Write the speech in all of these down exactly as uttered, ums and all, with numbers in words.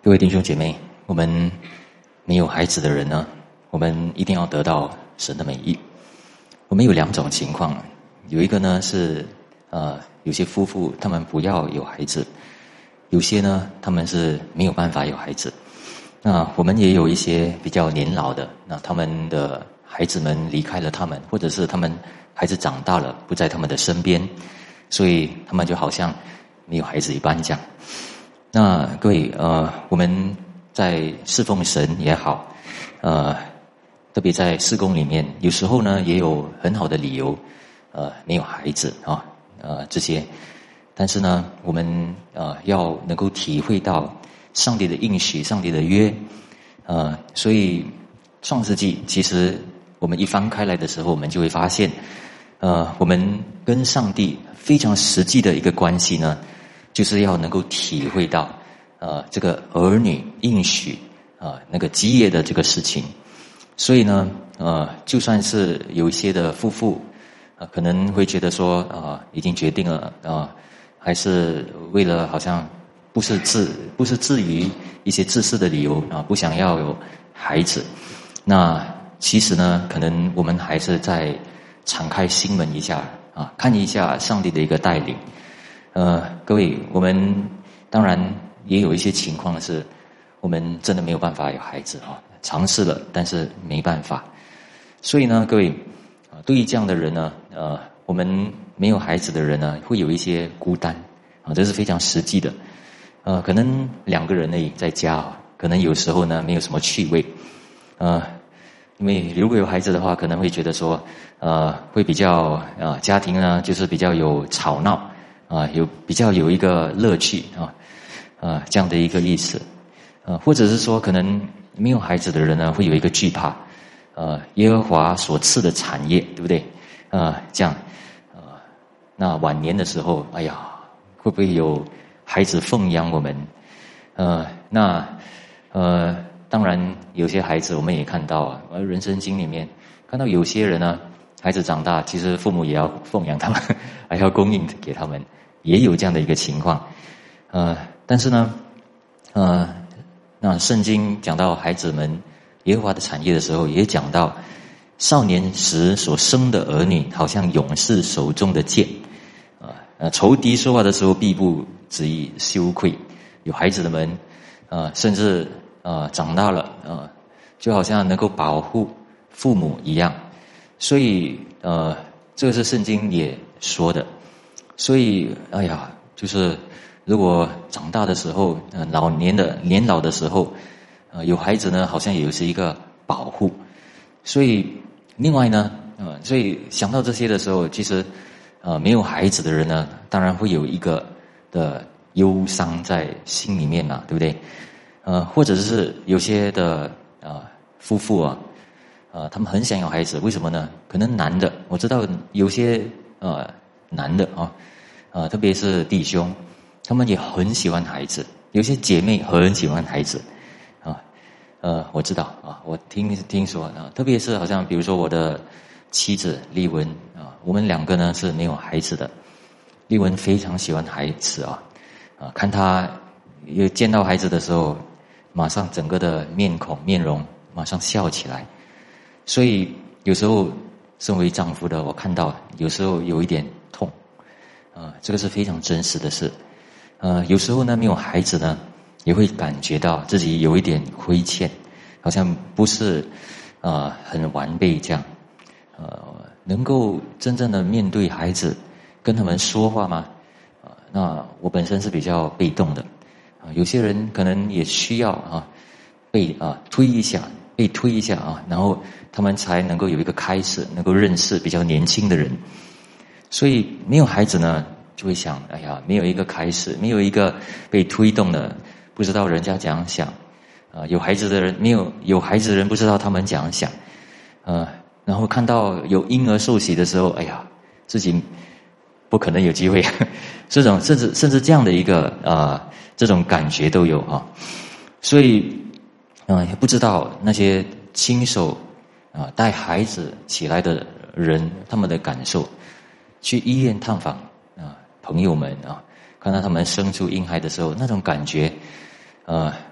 各位弟兄姐妹，我们没有孩子的人呢，我们一定要得到神的美意。我们有两种情况，有一个呢是呃有些夫妇他们不要有孩子，有些呢他们是没有办法有孩子。那我们也有一些比较年老的，那他们的孩子们离开了他们，或者是他们孩子长大了不在他们的身边，所以他们就好像没有孩子一般这样。那各位呃我们在侍奉神也好，呃特别在事工里面，有时候呢也有很好的理由呃没有孩子啊呃这些，但是呢我们呃要能够体会到上帝的应许，上帝的约，呃所以创世纪其实我们一翻开来的时候，我们就会发现呃我们跟上帝非常实际的一个关系呢，就是要能够体会到呃这个儿女应许啊、呃、那个基业的这个事情。所以呢呃就算是有一些的夫妇呃可能会觉得说啊、呃、已经决定了啊、呃、还是为了好像不是自不是至于一些自私的理由啊、呃、不想要有孩子，那其实呢可能我们还是在敞开心门一下啊，看一下上帝的一个带领。呃，各位，我们当然也有一些情况是，我们真的没有办法有孩子啊，尝试了，但是没办法。所以呢，各位啊，对于这样的人呢，呃，我们没有孩子的人呢，会有一些孤单啊，这是非常实际的。呃，可能两个人而已在家啊，可能有时候呢没有什么趣味，呃，因为如果有孩子的话，可能会觉得说，呃，会比较啊、呃，家庭呢就是比较有吵闹。啊，有比较有一个乐趣啊，啊这样的一个意思，呃、啊，或者是说，可能没有孩子的人呢，会有一个惧怕，呃，耶和华所赐的产业，对不对？啊，这样，啊，那晚年的时候，哎呀，会不会有孩子奉养我们？呃，那呃，当然有些孩子我们也看到啊，而人生经里面看到有些人呢，孩子长大，其实父母也要奉养他们，还要供应给他们。也有这样的一个情况，呃，但是呢，呃，那圣经讲到孩子们耶和华的产业的时候，也讲到少年时所生的儿女，好像勇士手中的剑，啊、呃，仇敌说话的时候，必不至于羞愧。有孩子的们，呃，甚至呃长大了，呃，就好像能够保护父母一样。所以，呃，这个是圣经也说的。所以，哎呀，就是如果长大的时候，呃，老年的年老的时候，呃，有孩子呢，好像也是一个保护。所以，另外呢，呃，所以想到这些的时候，其实，呃，没有孩子的人呢，当然会有一个的忧伤在心里面嘛，对不对？呃，或者是有些的呃夫妇啊，呃，他们很想要孩子，为什么呢？可能男的，我知道有些呃男的啊。呃，特别是弟兄，他们也很喜欢孩子。有些姐妹很喜欢孩子，啊，呃，我知道啊，我听听说啊，特别是好像比如说我的妻子丽文啊，我们两个呢是没有孩子的。丽文非常喜欢孩子啊，啊，看她有见到孩子的时候，马上整个的面孔面容马上笑起来。所以有时候身为丈夫的我看到，有时候有一点痛。呃，这个是非常真实的事。呃，有时候呢，没有孩子呢，也会感觉到自己有一点亏欠，好像不是呃很完备这样。呃，能够真正的面对孩子，跟他们说话吗？呃，那我本身是比较被动的。啊、呃，有些人可能也需要啊，被啊、呃、推一下，被推一下啊，然后他们才能够有一个开始，能够认识比较年轻的人。所以没有孩子呢，就会想，哎呀，没有一个开始，没有一个被推动的，不知道人家怎样想。啊、呃，有孩子的人没有有孩子的人不知道他们怎样想。呃，然后看到有婴儿受洗的时候，哎呀，自己不可能有机会。这种甚至甚至这样的一个啊、呃，这种感觉都有啊。所以，嗯、呃，也不知道那些亲手啊、呃、带孩子起来的人他们的感受。去医院探访啊，朋友们啊，看到他们生出婴孩的时候，那种感觉，呃，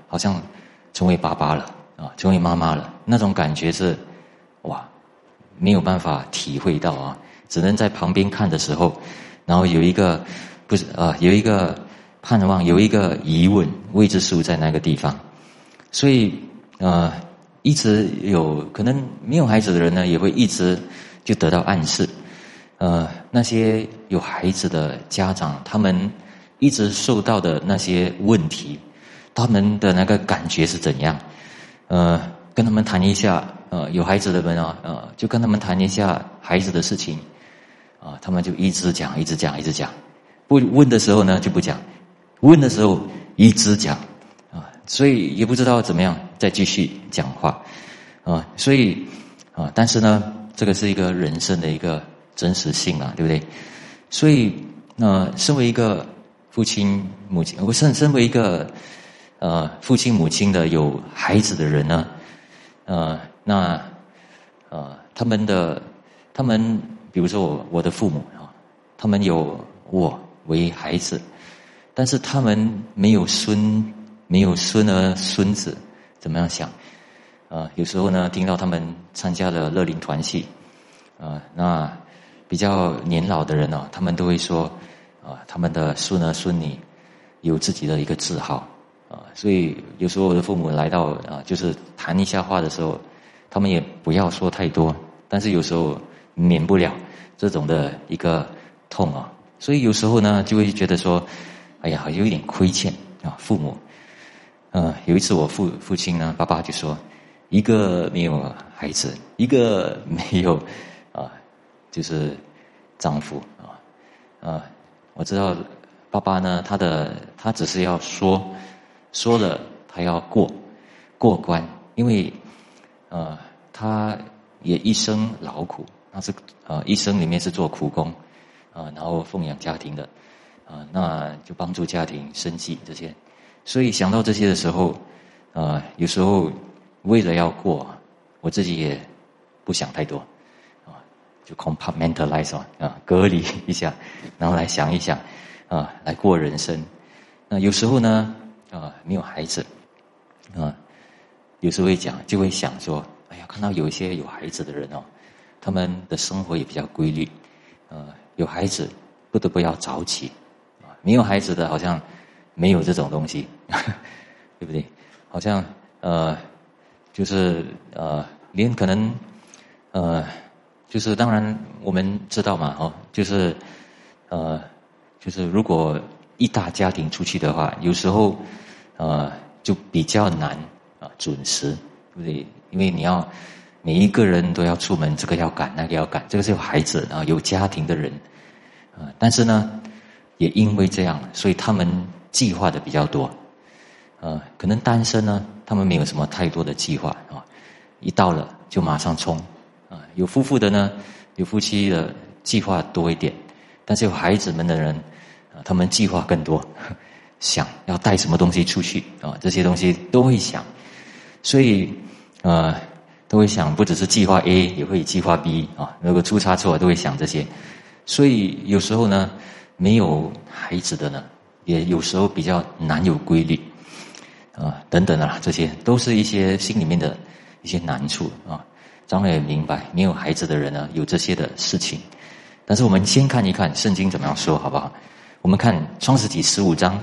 好像成为爸爸了啊，成为妈妈了，那种感觉是哇，没有办法体会到啊，只能在旁边看的时候，然后有一个不是啊，有一个盼望，有一个疑问，未知数在那个地方，所以呃，一直有可能没有孩子的人呢，也会一直就得到暗示，呃，那些有孩子的家长，他们一直受到的那些问题，他们的那个感觉是怎样？呃，跟他们谈一下，呃，有孩子的人啊，呃，就跟他们谈一下孩子的事情，啊、呃，他们就一直讲，一直讲，一直讲，不问的时候呢就不讲，问的时候一直讲，啊、呃，所以也不知道怎么样再继续讲话，啊、呃，所以啊、呃，但是呢，这个是一个人生的一个真实性啊，对不对？所以，呃，身为一个父亲母亲，我身身为一个呃父亲母亲的有孩子的人呢，呃，那呃他们的他们，比如说我我的父母啊，他们有我为孩子，但是他们没有孙，没有孙儿孙子，怎么样想？呃，有时候呢，听到他们参加了乐龄团契，呃，那比较年老的人呢、啊，他们都会说，啊、呃，他们的孙儿孙女有自己的一个字号，啊、呃，所以有时候我的父母来到啊、呃，就是谈一下话的时候，他们也不要说太多，但是有时候免不了这种的一个痛啊，所以有时候呢，就会觉得说，哎呀，有一点亏欠啊，父母。呃，有一次我父父亲呢，爸爸就说，一个没有孩子，一个没有啊。就是丈夫啊，呃，我知道爸爸呢，他的他只是要说，说了他要过过关，因为呃他也一生劳苦，他是呃一生里面是做苦工啊、呃，然后奉养家庭的啊、呃，那就帮助家庭生计这些，所以想到这些的时候，呃，有时候为了要过，我自己也不想太多。就 compartmentalize 啊，隔离一下，然后来想一想，啊，来过人生。那有时候呢，啊，没有孩子，啊，有时候会讲，就会想说，哎呀，看到有一些有孩子的人哦，他们的生活也比较规律，呃，有孩子不得不要早起，啊，没有孩子的好像没有这种东西，对不对？好像呃，就是呃，连可能呃。就是当然我们知道嘛，哦，就是呃，就是如果一大家庭出去的话，有时候呃就比较难啊、呃、准时，对不对？因为你要每一个人都要出门，这个要赶，那个要赶，这个是有孩子啊、呃、有家庭的人啊、呃，但是呢，也因为这样，所以他们计划的比较多，呃，可能单身呢，他们没有什么太多的计划啊、哦，一到了就马上冲。啊，有夫妇的呢，有夫妻的计划多一点，但是有孩子们的人，啊，他们计划更多，想要带什么东西出去啊，这些东西都会想，所以呃，都会想，不只是计划 A， 也会计划 B 啊，如果出差错都会想这些，所以有时候呢，没有孩子的呢，也有时候比较难有规律，啊，等等啊，这些都是一些心里面的一些难处啊。当然也明白，没有孩子的人呢，有这些的事情。但是我们先看一看圣经怎么样说，好不好？我们看创世纪十五章，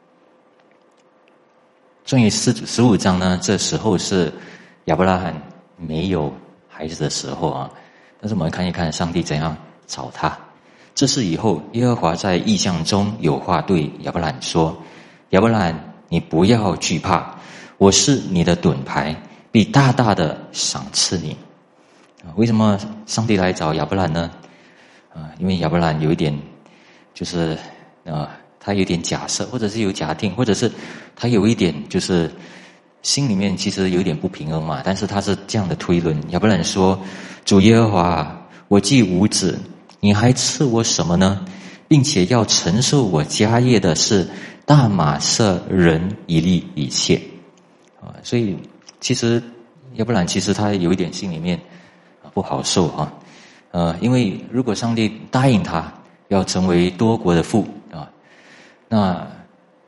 关于十十五章呢，这时候是亚伯拉罕没有孩子的时候啊。但是我们看一看上帝怎样找他。这是以后耶和华在异象中有话对亚伯拉罕说：“亚伯拉罕，你不要惧怕，我是你的盾牌，必大大的赏赐你。”为什么上帝来找亚伯兰呢？啊，因为亚伯兰有一点，就是呃，他有点假设，或者是有假定，或者是他有一点就是心里面其实有一点不平衡嘛。但是他是这样的推论：亚伯兰说：“主耶和华，我既无子，你还赐我什么呢？并且要承受我家业的是大马色人以利以谢。”啊，所以其实亚伯兰其实他有一点心里面不好受啊，呃，因为如果上帝答应他要成为多国的父啊，那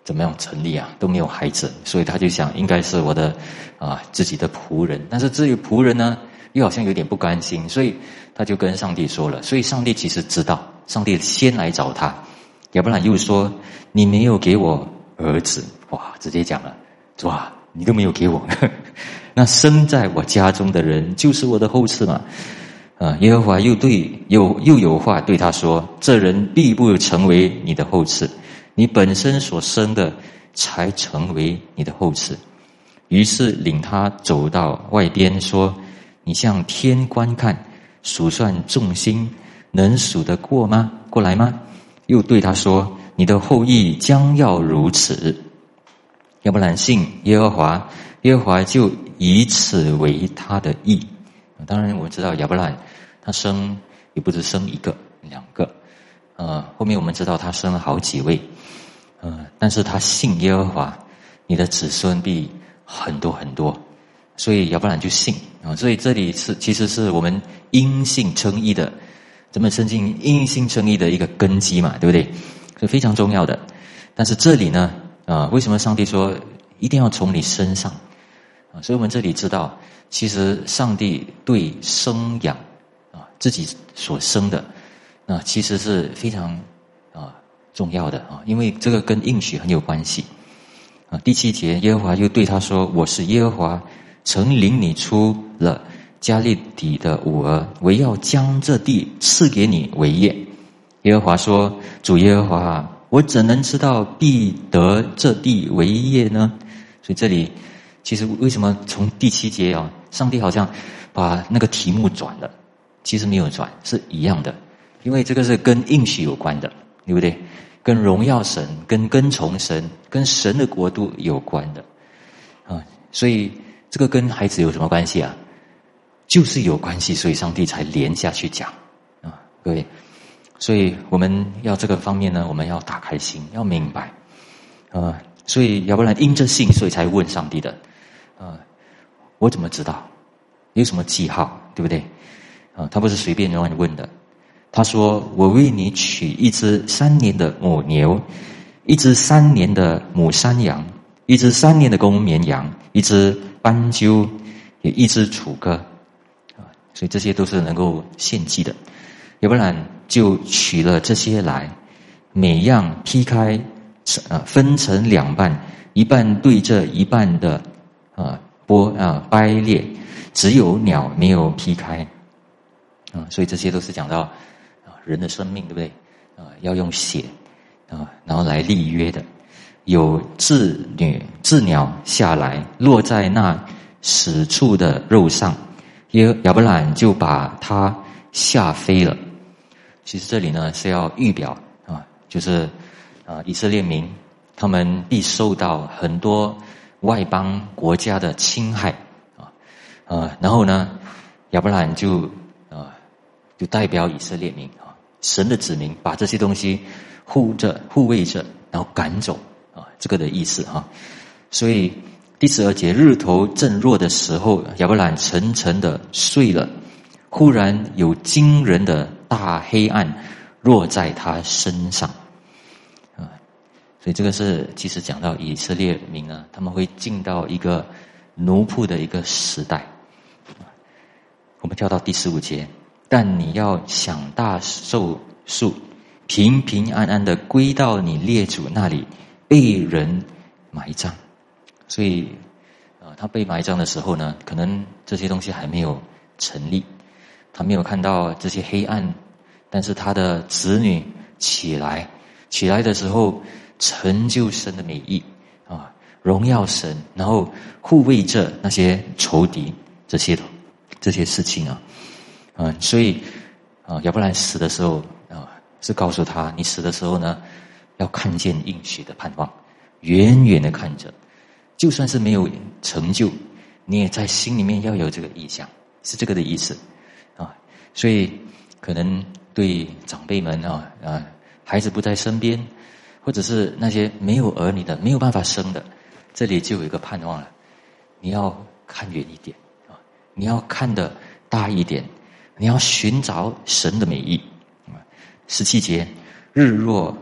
怎么样成立啊？都没有孩子，所以他就想应该是我的啊自己的仆人。但是至于仆人呢，又好像有点不甘心，所以他就跟上帝说了。所以上帝其实知道，上帝先来找他，亚伯兰又说：“你没有给我儿子。”哇，直接讲了，哇，你都没有给我，那生在我家中的人就是我的后嗣嘛。啊，耶和华又对又又有话对他说：“这人必不成为你的后嗣，你本身所生的才成为你的后嗣。”于是领他走到外边，说：“你向天观看，数算众星，能数得过吗？过来吗？”又对他说：“你的后裔将要如此。”亚伯兰信耶和华，耶和华就以此为他的义。当然我知道亚伯兰他生也不止生一个两个，呃，后面我们知道他生了好几位，呃，但是他信耶和华，你的子孙必很多很多，所以亚伯兰就信啊、呃。所以这里是其实是我们因信称义的，咱们圣经因信称义的一个根基嘛，对不对？是非常重要的。但是这里呢，啊、呃，为什么上帝说一定要从你身上啊？所以我们这里知道，其实上帝对生养啊自己所生的，那、啊、其实是非常啊重要的啊，因为这个跟应许很有关系啊。第七节，耶和华又对他说：“我是耶和华，曾领你出了加利底的五儿，唯要将这地赐给你为业。”耶和华说：“主耶和华，我怎能知道必得这地为业呢？”所以这里其实为什么从第七节啊，上帝好像把那个题目转了，其实没有转，是一样的，因为这个是跟应许有关的，对不对？跟荣耀神、跟跟从神、跟神的国度有关的啊，所以这个跟孩子有什么关系啊？就是有关系，所以上帝才连下去讲啊，各位。所以我们要这个方面呢，我们要打开心，要明白，呃，所以要不然因着信，所以才问上帝的，呃，我怎么知道？有什么记号，对不对？啊、呃，他不是随便乱问的。他说：“我为你取一只三年的母牛，一只三年的母山羊，一只三年的公绵羊，一只斑鸠，也一只雏鸽。”啊，所以这些都是能够献祭的。要不然就取了这些来，每样劈开，呃，分成两半，一半对着一半的，呃，剥啊掰裂，只有鸟没有劈开，啊，所以这些都是讲到啊人的生命，对不对？啊，要用血啊，然后来立约的。有雉女雉鸟下来，落在那死处的肉上，耶亚伯兰就把它吓飞了。其实这里呢是要预表啊，就是啊以色列民他们必受到很多外邦国家的侵害啊，呃，然后呢亚伯兰就啊就代表以色列民啊，神的子民把这些东西护着护卫着，然后赶走啊，这个的意思哈。所以第十二节，日头正落的时候，亚伯兰沉沉的睡了，忽然有惊人的大黑暗落在他身上啊，所以这个是其实讲到以色列民呢，他们会进到一个奴仆的一个时代。我们跳到第十五节，但你要享大寿数，平平安安的归到你列祖那里，被人埋葬。所以啊，他被埋葬的时候呢，可能这些东西还没有成立。他没有看到这些黑暗，但是他的子女起来，起来的时候成就神的美意啊，荣耀神，然后护卫着那些仇敌，这些这些事情啊，嗯，所以啊，亚伯兰死的时候啊，是告诉他，你死的时候呢，要看见应许的盼望，远远的看着，就算是没有成就，你也在心里面要有这个意向，是这个的意思。啊，所以可能对长辈们啊啊，孩子不在身边，或者是那些没有儿女的、没有办法生的，这里就有一个盼望了。你要看远一点啊，你要看得大一点，你要寻找神的美意。十七节，日若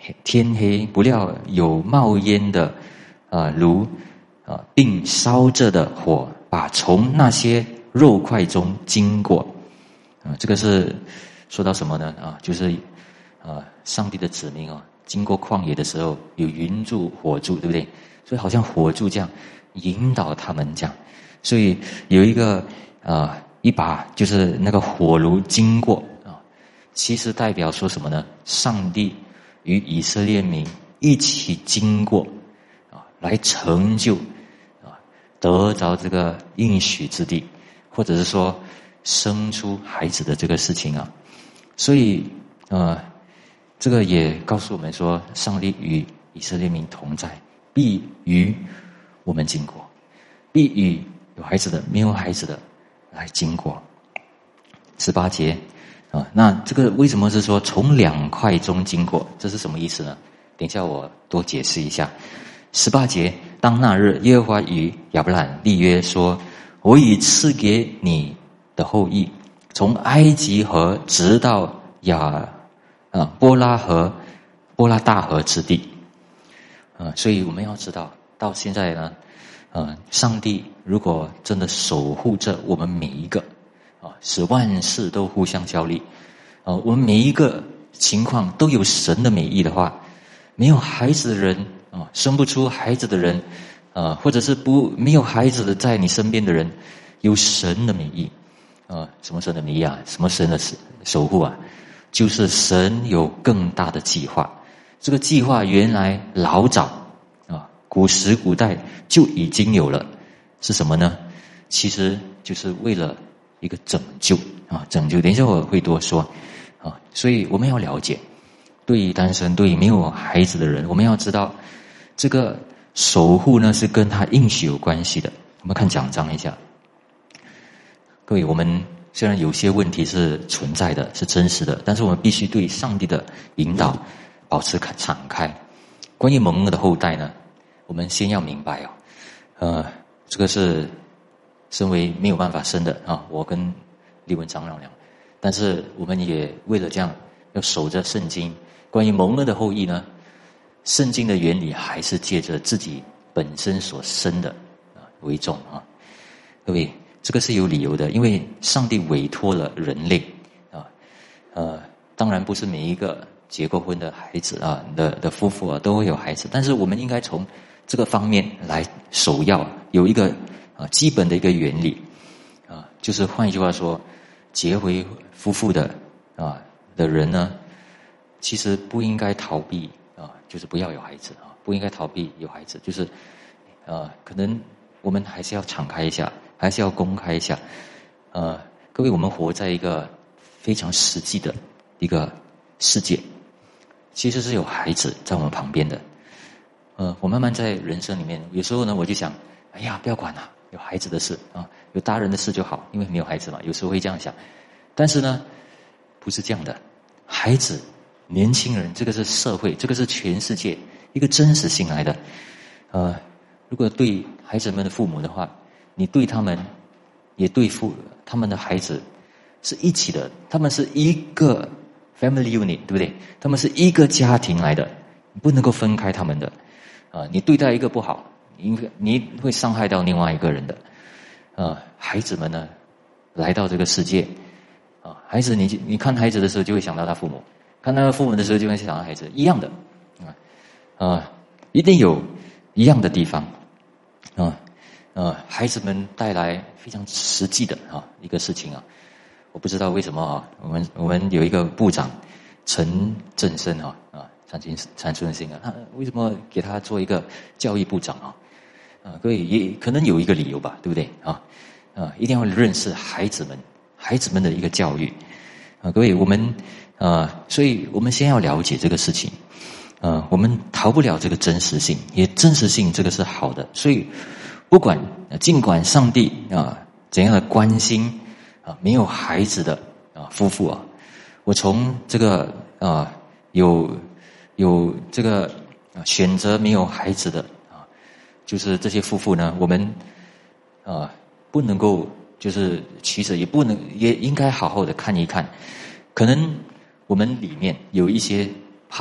天黑，不料有冒烟的啊炉啊，并烧着的火，把从那些肉块中经过。啊，这个是说到什么呢？啊，就是啊，上帝的子民啊，经过旷野的时候，有云柱、火柱，对不对？所以好像火柱这样引导他们这样。所以有一个啊，一把就是那个火炉经过啊，其实代表说什么呢？上帝与以色列民一起经过啊，来成就啊，得着这个应许之地，或者是说生出孩子的这个事情啊。所以呃，这个也告诉我们说，上帝与以色列民同在，必与我们经过，必与有孩子的、没有孩子的来经过。十八节啊，那这个为什么是说从两块中经过？这是什么意思呢？等一下我多解释一下。十八节，当那日，耶和华与亚伯兰立约说：“我已赐给你的后裔，从埃及河直到亚啊波拉河、波拉大河之地。”啊，所以我们要知道，到现在呢，呃，上帝如果真的守护着我们每一个啊，使万事都互相效力啊，我们每一个情况都有神的美意的话，没有孩子的人啊，生不出孩子的人啊，或者是不没有孩子的在你身边的人，有神的美意啊，什么神的美意啊？什么神的守护啊？就是神有更大的计划。这个计划原来老早啊，古时古代就已经有了，是什么呢？其实就是为了一个拯救啊，拯救。等一下我会多说啊，所以我们要了解，对于单身、对于没有孩子的人，我们要知道这个守护呢是跟他应许有关系的。我们看讲章一下，各位，我们虽然有些问题是存在的，是真实的，但是我们必须对上帝的引导保持敞开。关于蒙恩的后代呢，我们先要明白哦，呃，这个是身为没有办法生的啊，我跟立文长老俩，但是我们也为了这样要守着圣经。关于蒙恩的后裔呢，圣经的原理还是借着自己本身所生的啊为重啊，各位。这个是有理由的，因为上帝委托了人类啊，呃，当然不是每一个结过婚的孩子啊的的夫妇啊都会有孩子，但是我们应该从这个方面来首要有一个啊基本的一个原理啊，就是换一句话说，结为夫妇的啊的人呢，其实不应该逃避啊，就是不要有孩子啊，不应该逃避有孩子，就是啊，可能我们还是要敞开一下。还是要公开一下，呃，各位，我们活在一个非常实际的一个世界，其实是有孩子在我们旁边的。呃，我慢慢在人生里面，有时候呢，我就想，哎呀，不要管了，有孩子的事啊，有大人的事就好，因为没有孩子嘛，有时候会这样想。但是呢，不是这样的，孩子、年轻人，这个是社会，这个是全世界一个真实性来的。呃，如果对孩子们的父母的话，你对他们，也对父他们的孩子是一起的，他们是一个 family unit， 对不对？他们是一个家庭来的，你不能够分开他们的。啊，你对待一个不好，你你会伤害到另外一个人的。啊，孩子们呢，来到这个世界，啊，孩子你你看孩子的时候就会想到他父母，看他父母的时候就会想到孩子，一样的，啊，啊，一定有一样的地方，啊。呃，孩子们带来非常实际的啊一个事情啊，我不知道为什么啊，我们我们有一个部长陈振声啊啊陈振陈振声啊，他为什么给他做一个教育部长啊？啊，各位也可能有一个理由吧，对不对啊？啊，一定要认识孩子们，孩子们的一个教育啊，各位我们呃，所以我们先要了解这个事情，呃，我们逃不了这个真实性，也真实性这个是好的，所以。不管尽管上帝啊怎样的关心啊没有孩子的啊夫妇啊，我从这个啊有有这个啊选择没有孩子的啊，就是这些夫妇呢，我们啊不能够就是取舍，也不能也应该好好的看一看，可能我们里面有一些怕，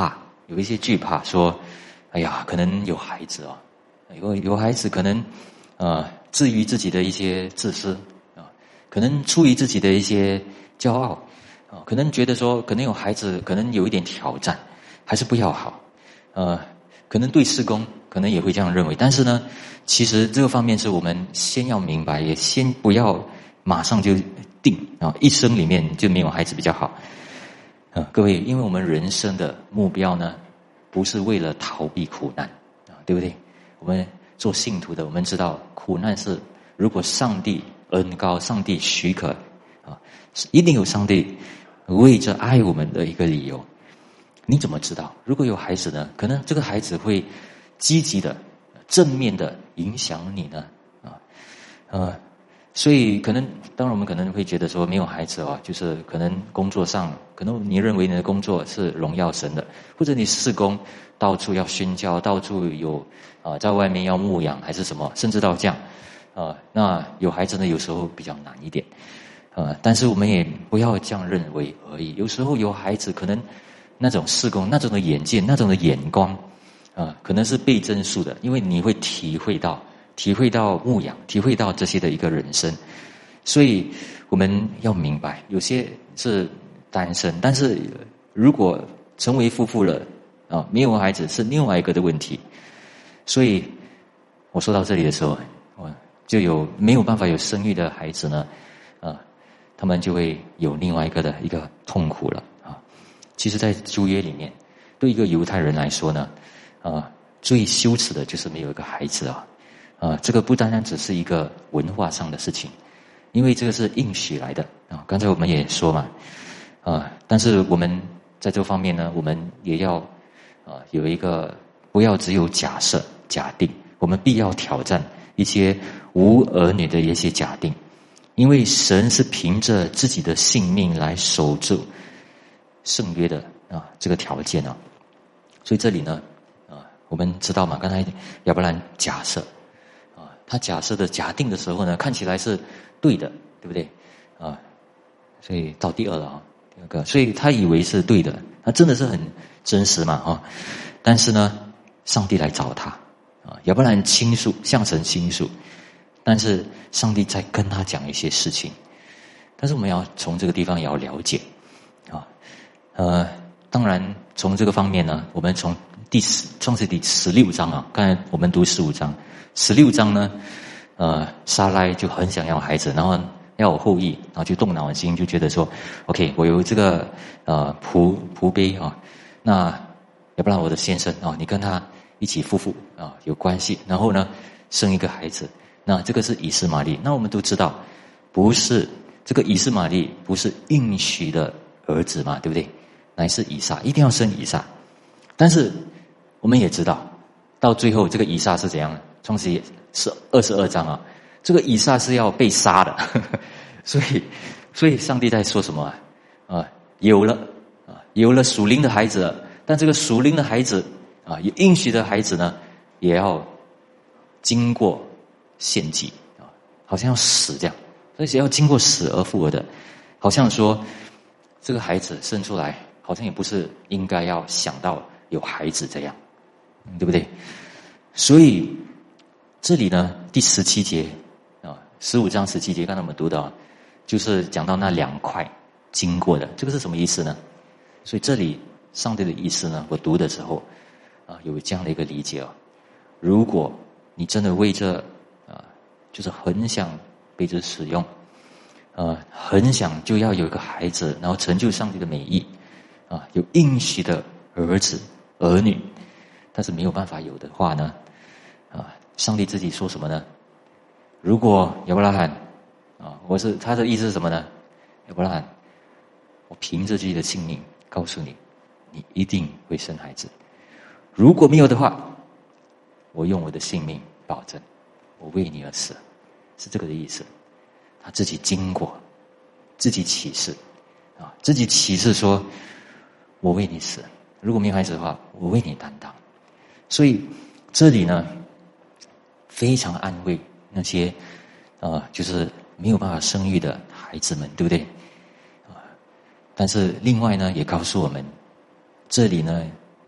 有一些惧怕，说，哎呀，可能有孩子啊，有有孩子可能，呃，至于自己的一些自私啊，可能出于自己的一些骄傲啊，可能觉得说，可能有孩子，可能有一点挑战，还是不要好，呃，可能对事工可能也会这样认为，但是呢，其实这个方面是我们先要明白，也先不要马上就定啊，一生里面就没有孩子比较好。啊，各位，因为我们人生的目标呢，不是为了逃避苦难啊，对不对？我们做信徒的，我们知道苦难是如果上帝恩高，上帝许可啊，一定有上帝为着爱我们的一个理由。你怎么知道？如果有孩子呢，可能这个孩子会积极的、正面的影响你呢，啊，呃。所以可能，当然我们可能会觉得说，没有孩子啊，就是可能工作上，可能你认为你的工作是荣耀神的，或者你事工到处要宣教，到处有啊、呃，在外面要牧养还是什么，甚至到这样，啊、呃，那有孩子呢，有时候比较难一点，啊、呃，但是我们也不要这样认为而已。有时候有孩子，可能那种事工、那种的眼界、那种的眼光，啊、呃，可能是倍增数的，因为你会体会到。体会到牧养，体会到这些的一个人生，所以我们要明白，有些是单身，但是如果成为夫妇了啊，没有孩子是另外一个的问题。所以我说到这里的时候，我就有没有办法有生育的孩子呢？啊，他们就会有另外一个的一个痛苦了啊。其实，在旧约里面，对一个犹太人来说呢，啊，最羞耻的就是没有一个孩子啊。啊，这个不单单只是一个文化上的事情，因为这个是应许来的啊。刚才我们也说嘛，啊，但是我们在这方面呢，我们也要啊有一个不要只有假设假定，我们必要挑战一些无儿女的一些假定，因为神是凭着自己的性命来守住圣约的啊这个条件啊。所以这里呢，啊，我们知道嘛，刚才亚伯兰假设。他假设的假定的时候呢，看起来是对的，对不对？啊，所以到第二了啊，第二个，所以他以为是对的，他真的是很真实嘛啊，但是呢，上帝来找他啊，亚伯兰倾诉，向神倾诉，但是上帝在跟他讲一些事情，但是我们要从这个地方也要了解啊，呃，当然从这个方面呢，我们从第十创世纪十六章啊，刚才我们读十五章。十六章呢，呃，撒拉就很想要孩子，然后要有后裔，然后就动脑筋，就觉得说 ，OK， 我有这个呃仆仆婢啊，那要不然我的先生啊，你跟他一起夫妇啊有关系，然后呢生一个孩子，那这个是以斯玛利。那我们都知道，不是这个以斯玛利不是应许的儿子嘛，对不对？乃是以撒，一定要生以撒。但是我们也知道，到最后这个以撒是怎样的？创世记是二十二章啊，这个以撒是要被杀的，呵呵，所以，所以上帝在说什么啊？啊，有了啊，有了属灵的孩子了，但这个属灵的孩子啊，有应许的孩子呢，也要经过献祭啊，好像要死这样，而且要经过死而复活的，好像说这个孩子生出来，好像也不是应该要想到有孩子这样，对不对？所以。这里呢，第十七节啊，十五章十七节，刚才我们读到，就是讲到那两块经过的，这个是什么意思呢？所以这里上帝的意思呢，我读的时候啊，有这样的一个理解啊。如果你真的为这啊，就是很想被这使用，呃，很想就要有一个孩子，然后成就上帝的美意啊，有应许的儿子儿女，但是没有办法有的话呢，啊。上帝自己说什么呢？如果亚伯拉罕啊，我是他的意思是什么呢？亚伯拉罕，我凭着自己的性命告诉你，你一定会生孩子。如果没有的话，我用我的性命保证，我为你而死，是这个的意思。他自己经过，自己启示啊，自己启示说，我为你死。如果没有孩子的话，我为你担当。所以这里呢。非常安慰那些，呃，就是没有办法生育的孩子们，对不对？啊，但是另外呢，也告诉我们，这里呢，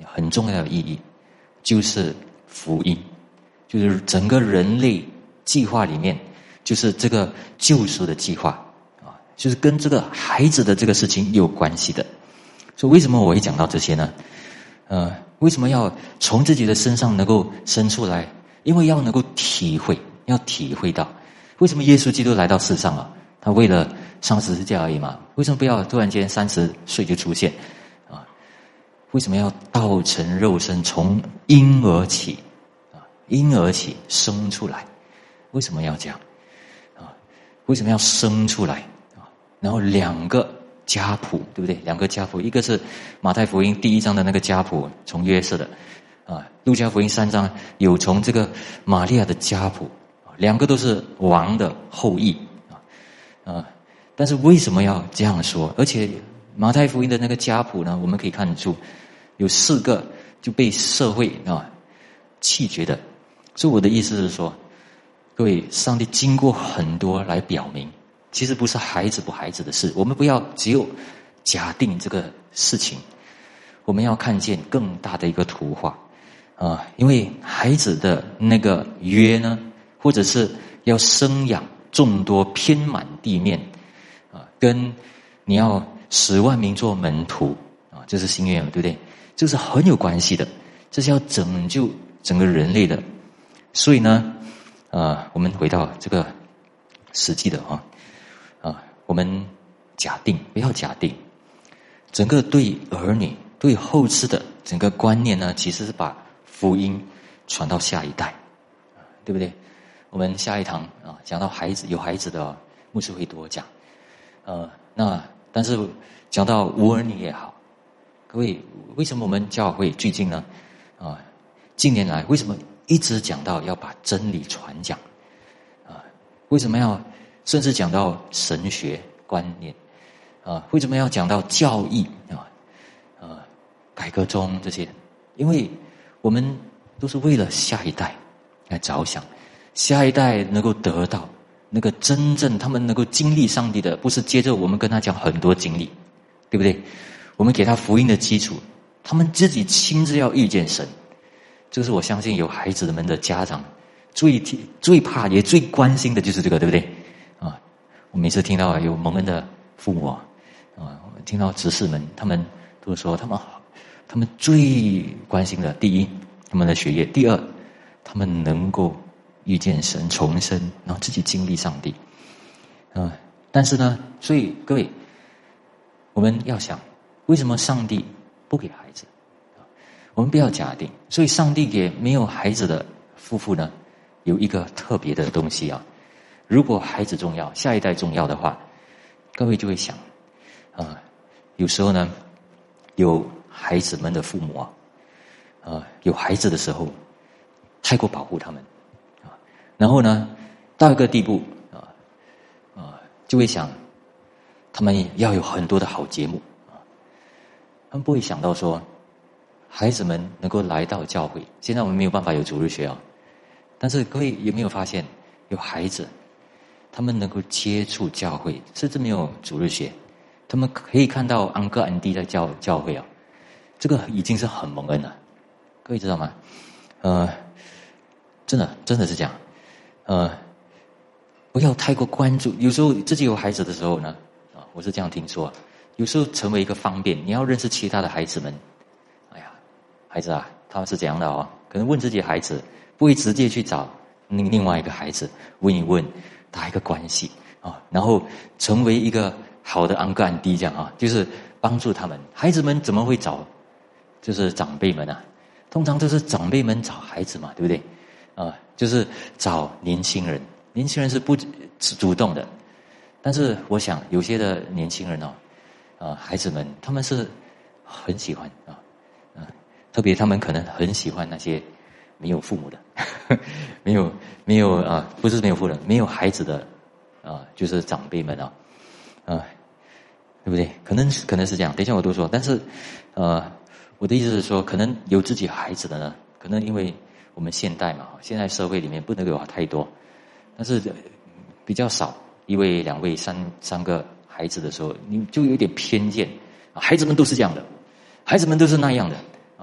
很重要的意义，就是福音，就是整个人类计划里面，就是这个救赎的计划啊，就是跟这个孩子的这个事情有关系的。所以为什么我会讲到这些呢？呃，为什么要从自己的身上能够生出来？因为要能够体会，要体会到为什么耶稣基督来到世上啊？他为了上十字架而已嘛？为什么不要突然间三十岁就出现啊？为什么要道成肉身，从婴儿起啊，婴儿起生出来？为什么要这样啊？为什么要生出来啊？然后两个家谱，对不对？两个家谱，一个是马太福音第一章的那个家谱，从约瑟的啊；路加福音三章有从这个玛利亚的家谱，两个都是王的后裔啊啊。但是为什么要这样说？而且马太福音的那个家谱呢，我们可以看出有四个就被社会啊弃绝的。所以我的意思是说，各位，上帝经过很多来表明。其实不是孩子不孩子的事，我们不要只有假定这个事情，我们要看见更大的一个图画啊、呃！因为孩子的那个约呢，或者是要生养众多遍满地面啊、呃，跟你要十万名做门徒啊、呃，这是心愿，对不对？这是很有关系的，这是要拯救整个人类的。所以呢，呃，我们回到这个实际的啊。啊，我们假定，不要假定，整个对儿女、对后世的整个观念呢，其实是把福音传到下一代，对不对？我们下一堂啊，讲到孩子有孩子的牧师会多讲，呃，那但是讲到无儿女也好，各位，为什么我们教会最近呢？啊，近年来为什么一直讲到要把真理传讲？啊，为什么要？甚至讲到神学观念啊，为什么要讲到教义啊？呃，改革中这些，因为我们都是为了下一代来着想，下一代能够得到那个真正他们能够经历上帝的，不是接着我们跟他讲很多经历，对不对？我们给他福音的基础，他们自己亲自要遇见神，这是我相信有孩子们的家长最最怕也最关心的就是这个，对不对？啊，我每次听到有蒙恩的父母啊，啊，听到执事们，他们都说他们他们最关心的，第一，他们的学业；第二，他们能够遇见神重生，然后自己经历上帝。啊，但是呢，所以各位，我们要想，为什么上帝不给孩子？啊，我们不要假定，所以上帝给没有孩子的夫妇呢，有一个特别的东西啊。如果孩子重要，下一代重要的话，各位就会想，啊、呃，有时候呢，有孩子们的父母啊，呃，有孩子的时候，太过保护他们，啊，然后呢，到一个地步啊，啊、呃呃，就会想，他们要有很多的好节目啊，他们不会想到说，孩子们能够来到教会。现在我们没有办法有主日学啊，但是各位有没有发现，有孩子？他们能够接触教会，甚至没有主日学，他们可以看到安哥安弟在教教会啊，这个已经是很蒙恩了，各位知道吗？呃，真的真的是这样，呃，不要太过关注。有时候自己有孩子的时候呢，啊，我是这样听说，有时候成为一个方便，你要认识其他的孩子们，哎呀，孩子啊，他们是怎样的哦？可能问自己的孩子，不会直接去找另另外一个孩子问一问。打一个关系啊，然后成为一个好的安哥安弟这样啊，就是帮助他们。孩子们怎么会找，就是长辈们啊？通常都是长辈们找孩子嘛，对不对？啊，就是找年轻人，年轻人是不主动的。但是我想有些的年轻人哦，啊，孩子们他们是很喜欢啊，啊，特别他们可能很喜欢那些。没有父母的，没有没有啊，不是没有父母，没有孩子的啊，就是长辈们啊，啊，对不对？可能可能是这样。等一下我都说，但是呃，我的意思是说，可能有自己孩子的呢，可能因为我们现代嘛，现在社会里面不能有太多，但是比较少，一位、两位、三三个孩子的时候，你就有点偏见，孩子们都是这样的，孩子们都是那样的啊，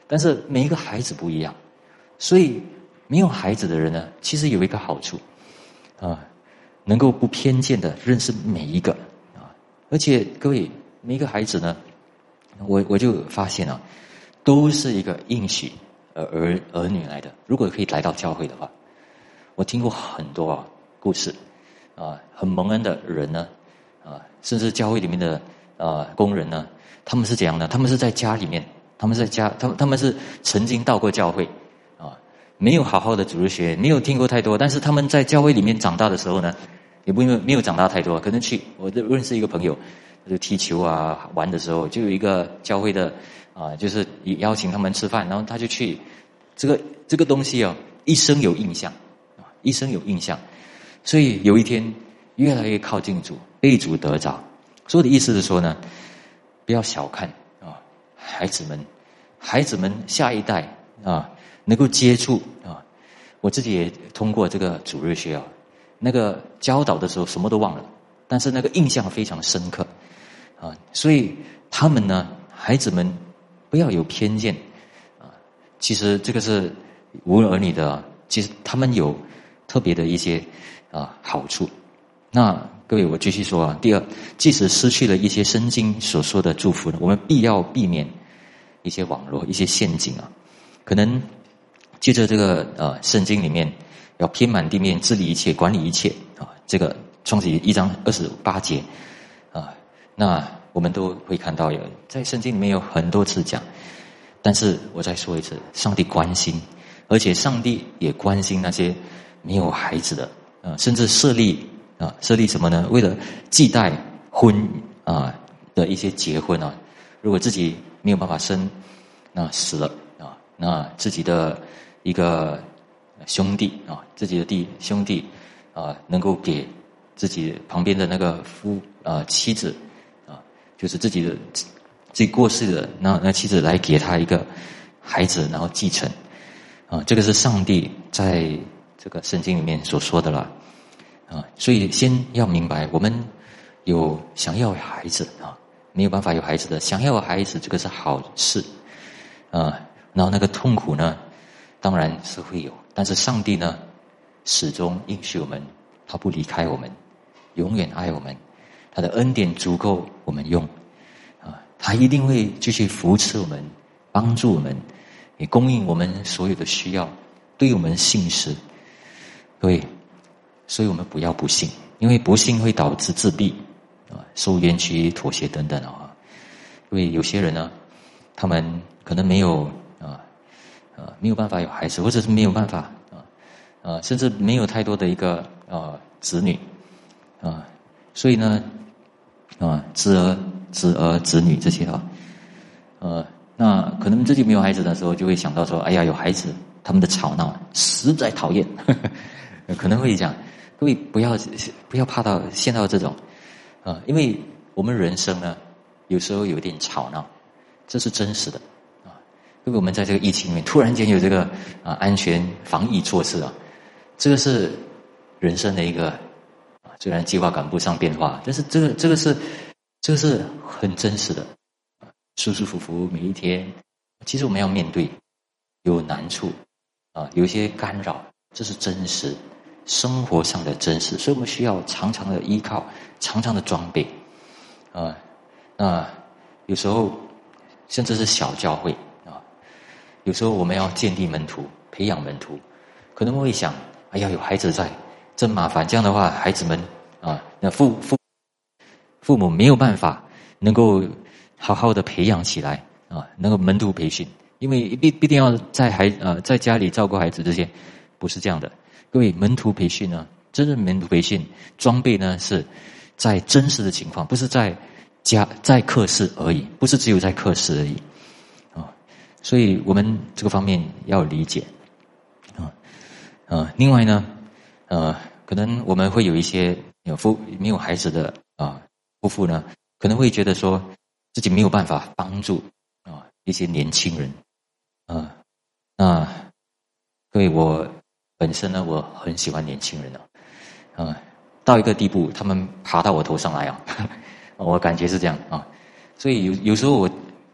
但是每一个孩子不一样，所以没有孩子的人呢，其实有一个好处啊，能够不偏见的认识每一个啊，而且各位每一个孩子呢，我我就发现啊，都是一个应许儿儿儿女来的。如果可以来到教会的话，我听过很多啊故事啊，很蒙恩的人呢啊，甚至教会里面的啊工人呢，他们是怎样呢？他们是在家里面，他们在家，他们他们是曾经到过教会啊，没有好好的主日学，没有听过太多，但是他们在教会里面长大的时候呢，也不因为没有长大太多，可能去我认识一个朋友，就踢球啊玩的时候，就有一个教会的啊，就是邀请他们吃饭，然后他就去，这个这个东西啊，一生有印象啊，一生有印象，所以有一天越来越靠近主，被主得着。所以我的意思是说呢，不要小看啊孩子们，孩子们下一代啊能够接触啊，我自己也通过这个主日学啊，那个教导的时候什么都忘了，但是那个印象非常深刻啊，所以他们呢，孩子们不要有偏见啊，其实这个是无论儿女的，其实他们有特别的一些啊好处。那各位，我继续说啊。第二，即使失去了一些圣经所说的祝福呢，我们必要避免一些网络、一些陷阱啊。可能借着这个呃圣经里面要遍满地面、治理一切、管理一切啊，这个创世记一章二十八节啊，那我们都会看到有在圣经里面有很多次讲。但是我再说一次，上帝关心，而且上帝也关心那些没有孩子的啊，甚至设立。啊，设立什么呢？为了忌惮婚啊的一些结婚啊，如果自己没有办法生，那死了啊，那自己的一个兄弟啊，自己的弟兄弟啊，能够给自己旁边的那个夫啊妻子啊，就是自己的自己过世的那那妻子来给他一个孩子，然后继承啊，这个是上帝在这个圣经里面所说的了。啊，所以先要明白，我们有想要孩子啊，没有办法有孩子的，想要孩子这个是好事啊。然后那个痛苦呢，当然是会有，但是上帝呢，始终应许我们，他不离开我们，永远爱我们，他的恩典足够我们用啊，他一定会继续扶持我们，帮助我们，也供应我们所有的需要，对我们信实。各位。所以我们不要不信，因为不信会导致自闭啊、受冤屈、妥协等等啊。因为有些人呢，他们可能没有啊啊没有办法有孩子，或者是没有办法啊啊，甚至没有太多的一个啊子女啊，所以呢啊子儿、子儿、子女这些啊，呃，那可能自己没有孩子的时候，就会想到说，哎呀，有孩子，他们的吵闹实在讨厌，呵呵可能会讲。各位不要不要怕到陷到这种啊，因为我们人生呢，有时候有点吵闹，这是真实的啊。因为我们在这个疫情里面，突然间有这个啊安全防疫措施啊，这个是人生的一个啊，虽然计划赶不上变化，但是这个这个是这个是很真实的啊，舒舒服服每一天。其实我们要面对有难处啊，有一些干扰，这是真实。生活上的真实，所以我们需要常常的依靠，常常的装备，啊，那有时候甚至是小教会啊，有时候我们要建立门徒，培养门徒，可能会想，哎呀，有孩子在，真麻烦。这样的话，孩子们啊，那父父父母没有办法能够好好的培养起来啊，能够门徒培训，因为必必定要在孩呃在家里照顾孩子这些，不是这样的。各位，门徒培训呢，真正门徒培训装备呢是在真实的情况，不是在家在课室而已，不是只有在课室而已啊。所以我们这个方面要理解啊啊。另外呢，呃，可能我们会有一些有夫没有孩子的啊夫妇呢，可能会觉得说自己没有办法帮助啊一些年轻人啊。那各位我。本身呢，我很喜欢年轻人啊，啊，到一个地步，他们爬到我头上来啊，我感觉是这样啊，所以有有时候我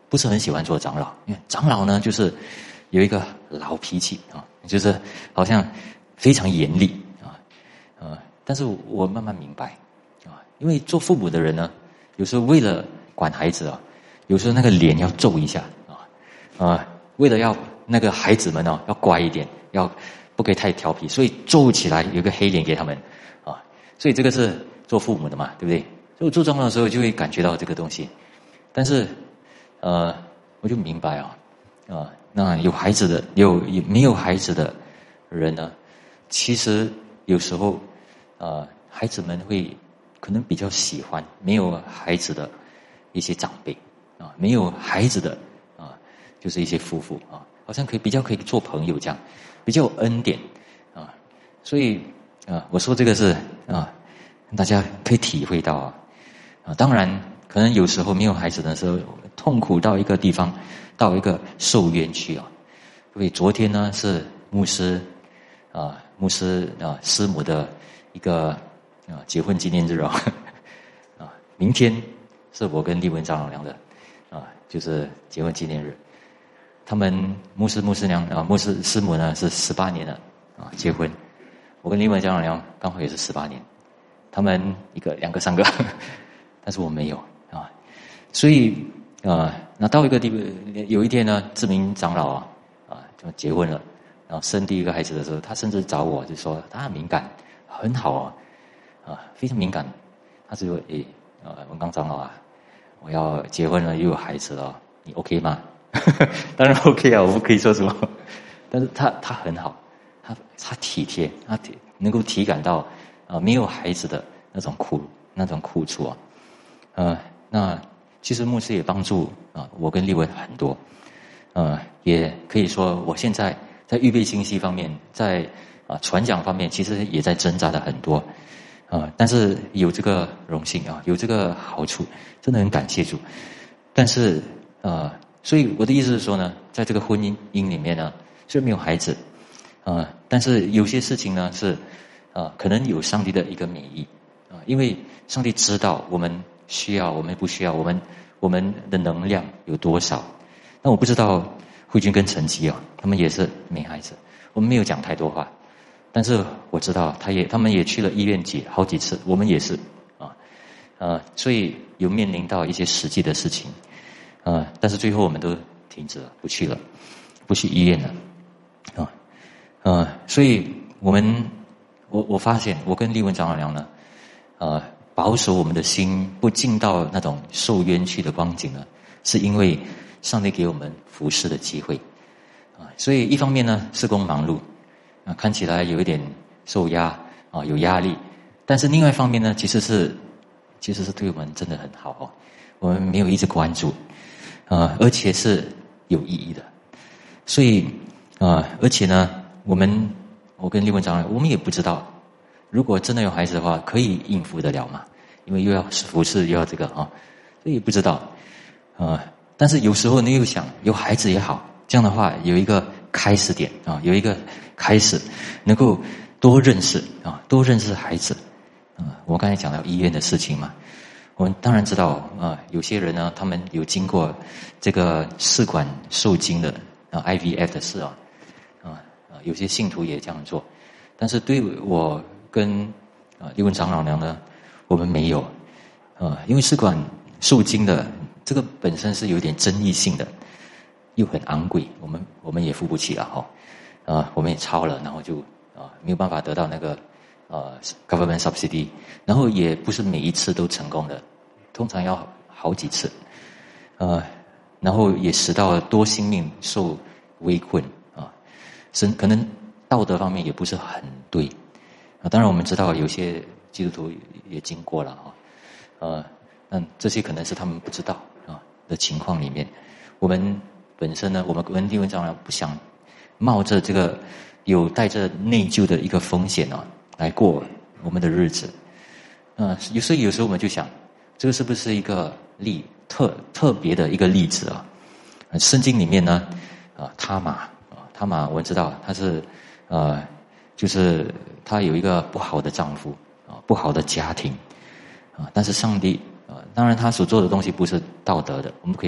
不是很喜欢做长老，因为长老呢就是有一个老脾气啊，就是好像非常严厉啊，呃，但是我慢慢明白啊，因为做父母的人呢，有时候为了管孩子啊，有时候那个脸要皱一下啊，啊，为了要那个孩子们呢要乖一点，要不可以太调皮，所以皱起来有一个黑脸给他们啊，所以这个是做父母的嘛，对不对？所以我做长老的时候就会感觉到这个东西，但是呃，我就明白啊，啊，那有孩子的有有没有孩子的人呢？其实有时候呃，孩子们会可能比较喜欢没有孩子的一些长辈啊，没有孩子的啊，就是一些夫妇啊，好像可以比较可以做朋友这样，比较有恩典啊，所以啊，我说这个是啊，大家可以体会到啊，啊，当然可能有时候没有孩子的时候，痛苦到一个地方，到一个受冤屈啊，因为昨天呢是牧师啊，牧师啊师母的一个啊结婚纪念日啊，啊，明天是我跟丽文长老娘的啊，就是结婚纪念日。他们牧师牧师娘啊，牧师师母呢是十八年了啊，结婚。我跟丽文长老娘刚好也是十八年，他们一个、两个、三个，但是我没有啊，所以啊，那到一个地步，有一天呢，志明长老啊啊就结婚了，然后生第一个孩子的时候，他甚至找我就说他很敏感，很好啊，啊非常敏感，他就说诶啊文刚长老啊，我要结婚了又有孩子了，你 OK 吗？当然 OK 啊，我不可以说什么，但是他他很好，他他体贴，他体能够体感到啊没有孩子的那种苦那种苦楚啊，呃那其实牧师也帮助啊我跟丽文很多，呃也可以说我现在在预备信息方面，在啊传讲方面，其实也在挣扎的很多，啊但是有这个荣幸啊，有这个好处，真的很感谢主，但是呃。所以我的意思是说呢，在这个婚姻姻里面呢，虽然没有孩子，啊、呃，但是有些事情呢是，啊、呃，可能有上帝的一个美意，啊、呃，因为上帝知道我们需要，我们不需要，我们我们的能量有多少。那我不知道慧君跟陈吉啊，他们也是没孩子，我们没有讲太多话，但是我知道他也他们也去了医院几好几次，我们也是啊，呃，所以有面临到一些实际的事情。呃，但是最后我们都停止了，不去了，不去医院了，啊，呃，所以我们，我我发现，我跟丽文长老娘呢，呃，保守我们的心不进到那种受冤屈的光景呢，是因为上帝给我们服侍的机会，啊，所以一方面呢，事工忙碌，啊，看起来有一点受压，啊，有压力，但是另外一方面呢，其实是，其实是对我们真的很好哦，我们没有一直关注。啊、呃，而且是有意义的，所以啊、呃，而且呢，我们我跟丽文长老，我们也不知道，如果真的有孩子的话，可以应付得了吗？因为又要服侍又要这个啊，所以也不知道啊、呃。但是有时候你又想，有孩子也好，这样的话有一个开始点啊，有一个开始，能够多认识啊，多认识孩子啊。我刚才讲到医院的事情嘛。我们当然知道啊、呃，有些人呢，他们有经过这个试管受精的啊 I V F 的事啊，啊、呃、有些信徒也这样做，但是对我跟啊丽文长老娘呢，我们没有啊、呃，因为试管受精的这个本身是有点争议性的，又很昂贵，我们我们也付不起了哈，啊、呃、我们也超了，然后就啊、呃、没有办法得到那个呃 government subsidy， 然后也不是每一次都成功的。通常要好几次，呃，然后也使到多性命受危困啊，甚可能道德方面也不是很对啊。当然我们知道有些基督徒也经过了啊，呃，那这些可能是他们不知道啊的情况里面，我们本身呢，我们跟丽文长老不想冒着这个有带着内疚的一个风险啊来过我们的日子，呃，有时候有时候我们就想。这个是不是一个例特特别的一个例子啊？圣经里面呢，啊，他玛啊，他玛我们知道他是呃，就是他有一个不好的丈夫啊，不好的家庭啊，但是上帝啊，当然他所做的东西不是道德的，我们可以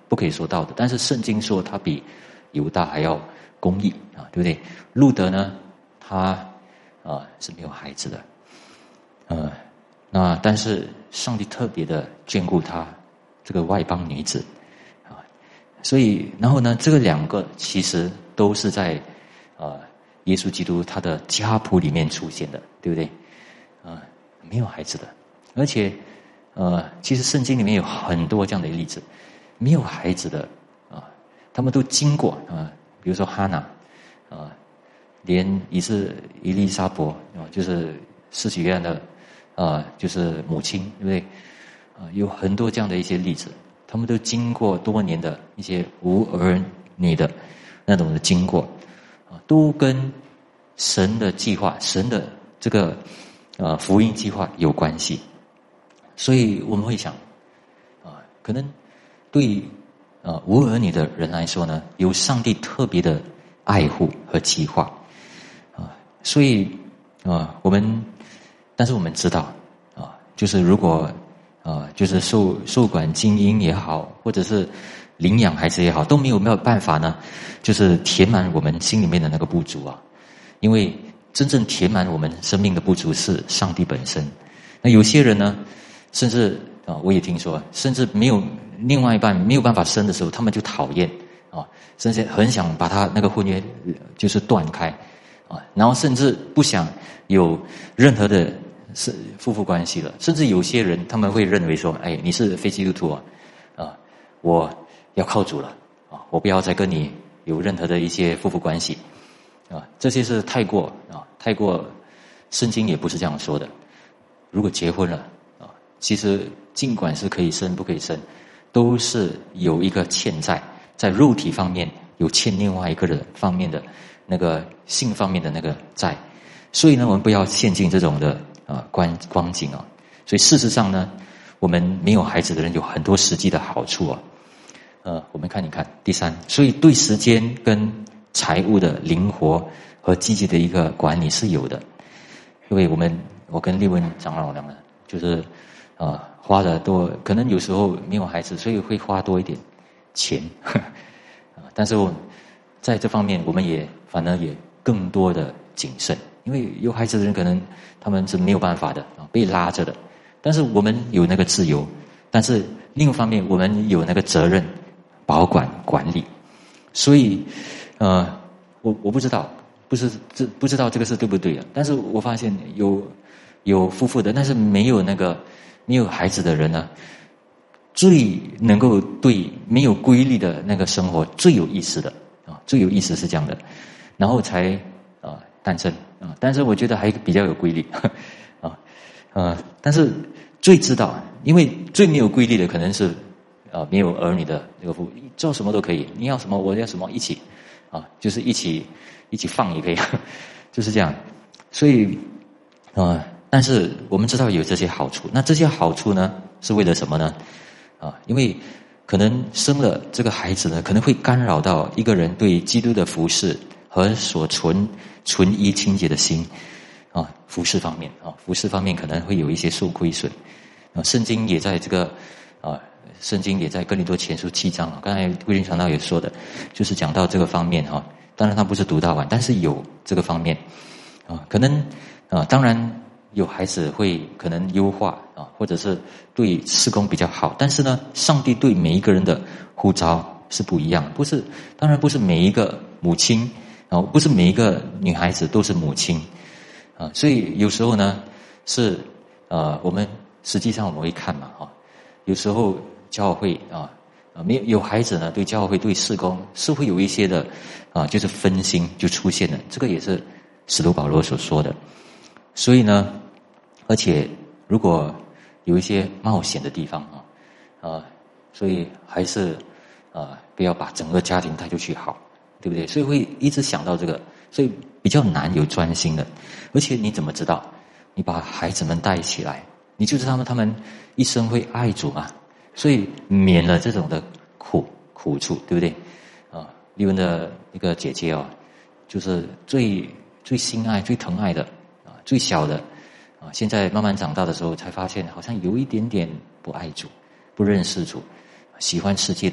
不可以说道德，但是圣经说他比犹大还要公义啊，对不对？路德呢，他啊是没有孩子的，呃，那但是上帝特别的眷顾他这个外邦女子啊，所以然后呢，这个两个其实都是在呃耶稣基督他的家谱里面出现的，对不对？啊，没有孩子的，而且呃，其实圣经里面有很多这样的例子，没有孩子的啊，他们都经过啊，比如说哈娜啊，连也是伊丽莎伯啊，就是施洗约翰的啊，就是母亲，对不对？啊，有很多这样的一些例子，他们都经过多年的一些无儿女的那种的经过啊，都跟神的计划、神的这个呃福音计划有关系。所以我们会想啊，可能对呃无儿女的人来说呢，有上帝特别的爱护和计划啊，所以啊，我们但是我们知道啊，就是如果啊，就是受受管精英也好，或者是领养孩子也好，都没有没有办法呢，就是填满我们心里面的那个不足啊，因为真正填满我们生命的不足是上帝本身。那有些人呢，甚至啊，我也听说，甚至没有另外一半没有办法生的时候，他们就讨厌啊，甚至很想把他那个婚约就是断开啊，然后甚至不想有任何的是夫妇关系了。甚至有些人他们会认为说，哎，你是非基督徒啊，啊，我要靠主了啊，我不要再跟你有任何的一些夫妇关系啊，这些是太过啊，太过，圣经也不是这样说的。如果结婚了啊，其实尽管是可以生不可以生，都是有一个欠债，在肉体方面有欠另外一个人方面的那个性方面的那个债，所以呢，我们不要陷进这种的啊光光景啊。所以事实上呢，我们没有孩子的人有很多实际的好处啊。呃，我们看一看第三，所以对时间跟财务的灵活和积极的一个管理是有的，因为我们我跟丽文长老娘呢，就是呃花的多，可能有时候没有孩子，所以会花多一点钱，啊，但是我在这方面我们也反而也更多的谨慎，因为有孩子的人可能他们是没有办法的啊，被拉着的，但是我们有那个自由，但是另一方面我们有那个责任保管管理，所以呃我我不知道不是这不知道这个是对不对的，但是我发现有有夫妇的，但是没有那个没有孩子的人呢，最能够对没有规律的那个生活最有意思的啊，最有意思是这样的，然后才啊、呃、单身啊，但是我觉得还比较有规律啊呃，但是最知道，因为最没有规律的可能是啊、呃、没有儿女的这个夫妇，做什么都可以，你要什么我要什么一起啊，就是一起一起放也可以，就是这样，所以呃。但是我们知道有这些好处，那这些好处呢，是为了什么呢？啊，因为可能生了这个孩子呢，可能会干扰到一个人对基督的服事和所存纯一清洁的心啊，服事方面啊，服事方面可能会有一些受亏损啊。圣经也在这个啊，圣经也在哥林多前书七章啊，刚才慧君传道也说的，就是讲到这个方面哈。当然他不是读到完，但是有这个方面啊，可能啊，当然。有孩子会可能优化啊，或者是对事工比较好，但是呢，上帝对每一个人的呼召是不一样，不是，当然不是每一个母亲啊，不是每一个女孩子都是母亲啊，所以有时候呢是呃，我们实际上我们会看嘛啊，有时候教会啊啊没有有孩子呢，对教会对事工是会有一些的啊，就是分心就出现了，这个也是使徒保罗所说的。所以呢，而且如果有一些冒险的地方啊，啊，所以还是啊不要把整个家庭带出去好，对不对？所以会一直想到这个，所以比较难有专心的。而且你怎么知道？你把孩子们带起来，你就知道他们他们一生会爱主嘛，所以免了这种的苦苦处，对不对？啊，丽文的一个姐姐哦，就是最最心爱、最疼爱的。最小的啊，现在慢慢长大的时候，才发现好像有一点点不爱主，不认识主，喜欢世界的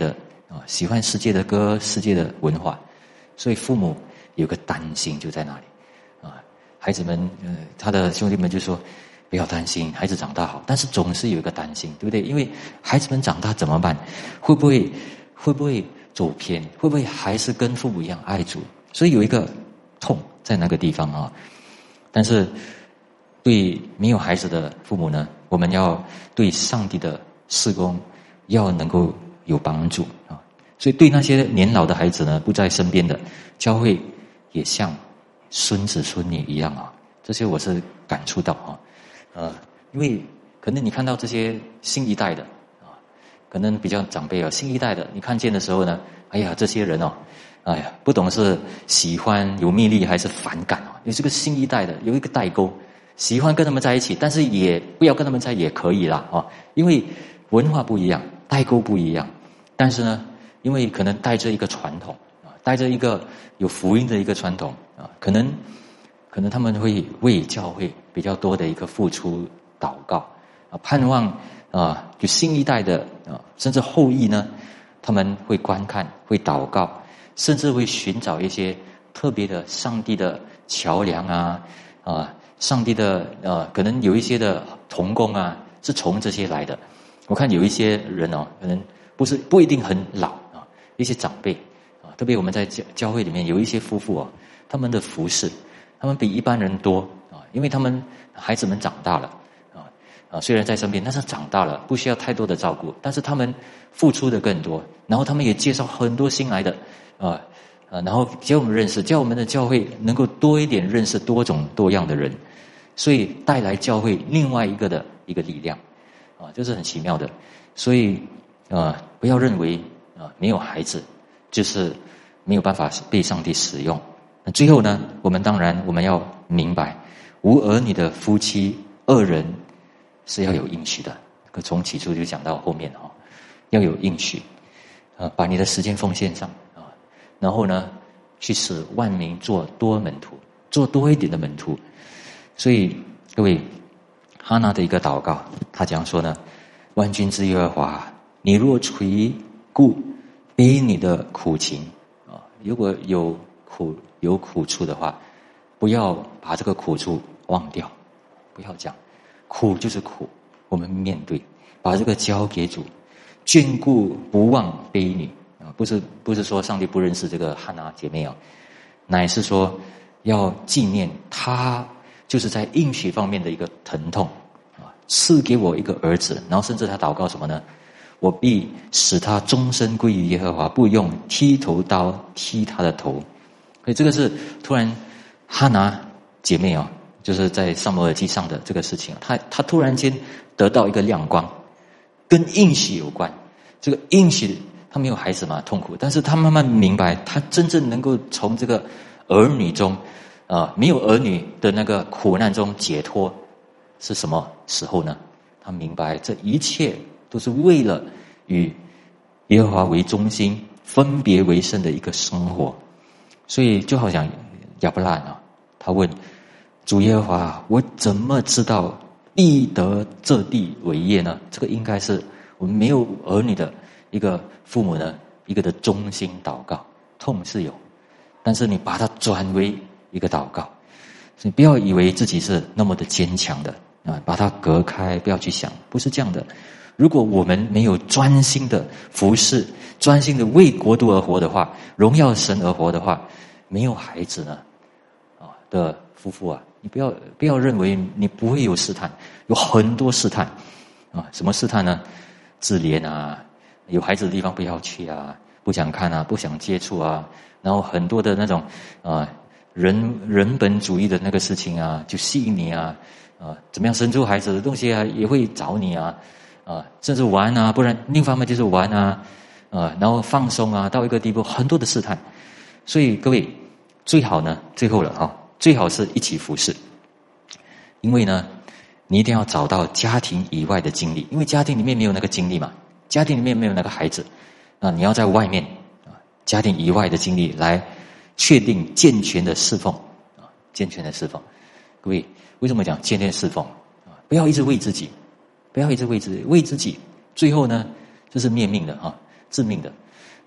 啊，喜欢世界的歌、世界的文化，所以父母有个担心就在那里啊。孩子们，呃，他的兄弟们就说不要担心，孩子长大好，但是总是有一个担心，对不对？因为孩子们长大怎么办？会不会会不会走偏？会不会还是跟父母一样爱主？所以有一个痛在那个地方啊。但是对没有孩子的父母呢，我们要对上帝的事工要能够有帮助啊。所以对那些年老的孩子呢，不在身边的，教会也像孙子孙女一样啊。这些我是感触到啊，呃，因为可能你看到这些新一代的啊，可能比较长辈啊，新一代的，你看见的时候呢，哎呀，这些人哦，哎呀，不懂是喜欢有魅力还是反感啊。有这个新一代的有一个代沟，喜欢跟他们在一起，但是也不要跟他们在也可以啦啊，因为文化不一样，代沟不一样。但是呢，因为可能带着一个传统啊，带着一个有福音的一个传统啊，可能可能他们会为教会比较多的一个付出祷告啊，盼望啊，就新一代的啊，甚至后裔呢，他们会观看，会祷告，甚至会寻找一些特别的上帝的桥梁啊，啊，上帝的呃，可能有一些的同工啊，是从这些来的。我看有一些人哦，可能不是不一定很老啊，一些长辈啊，特别我们在教教会里面有一些夫妇哦，他们的服侍，他们比一般人多啊，因为他们孩子们长大了啊啊，虽然在身边，但是长大了，不需要太多的照顾，但是他们付出的更多，然后他们也介绍很多新来的啊。啊，然后教我们认识，教我们的教会能够多一点认识多种多样的人，所以带来教会另外一个的一个力量，啊，这是很奇妙的。所以啊，不要认为啊没有孩子就是没有办法被上帝使用。那最后呢，我们当然我们要明白，无儿女的夫妻二人是要有应许的。从起初就讲到后面哈，要有应许，啊，把你的时间奉献上。然后呢，去使万民做多门徒，做多一点的门徒。所以各位，哈拿的一个祷告，他讲说呢：万军之耶和华，你若垂顾悲你的苦情啊，如果有苦有苦处的话，不要把这个苦处忘掉，不要讲苦就是苦，我们面对，把这个交给主，眷顾不忘悲女。不是不是说上帝不认识这个哈拿姐妹啊，乃是说要纪念她就是在应许方面的一个疼痛啊，赐给我一个儿子，然后甚至他祷告什么呢？我必使他终身归于耶和华，不用剃头刀剃他的头。所以这个是突然哈拿姐妹啊，就是在撒母耳记上的这个事情，她她突然间得到一个亮光，跟应许有关。这个应许。他没有孩子嘛，痛苦，但是他慢慢明白，他真正能够从这个儿女中，啊、呃，没有儿女的那个苦难中解脱，是什么时候呢？他明白这一切都是为了与耶和华为中心、分别为圣的一个生活。所以就好像亚伯兰啊，他问主耶和华：“我怎么知道必得这地为业呢？”这个应该是我们没有儿女的一个父母呢，一个的忠心祷告。痛是有，但是你把它转为一个祷告，所以不要以为自己是那么的坚强的啊，把它隔开，不要去想，不是这样的。如果我们没有专心的服侍，专心的为国度而活的话，荣耀神而活的话，没有孩子呢啊的夫妇啊，你不要不要认为你不会有试探，有很多试探啊。什么试探呢？自怜啊，有孩子的地方不要去啊，不想看啊，不想接触啊，然后很多的那种啊人人本主义的那个事情啊，就吸引你啊啊，怎么样生出孩子的东西啊，也会找你啊啊，甚至玩啊，不然另一方面就是玩啊啊，然后放松啊，到一个地步，很多的试探。所以各位最好呢，最后了啊，最好是一起服侍，因为呢，你一定要找到家庭以外的经历，因为家庭里面没有那个经历嘛，家庭里面没有那个孩子，啊，你要在外面啊，家庭以外的经历来确定健全的侍奉啊，健全的侍奉。各位，为什么讲健全侍奉啊？不要一直为自己，不要一直为自己，为自己，最后呢，就是灭命的啊，致命的。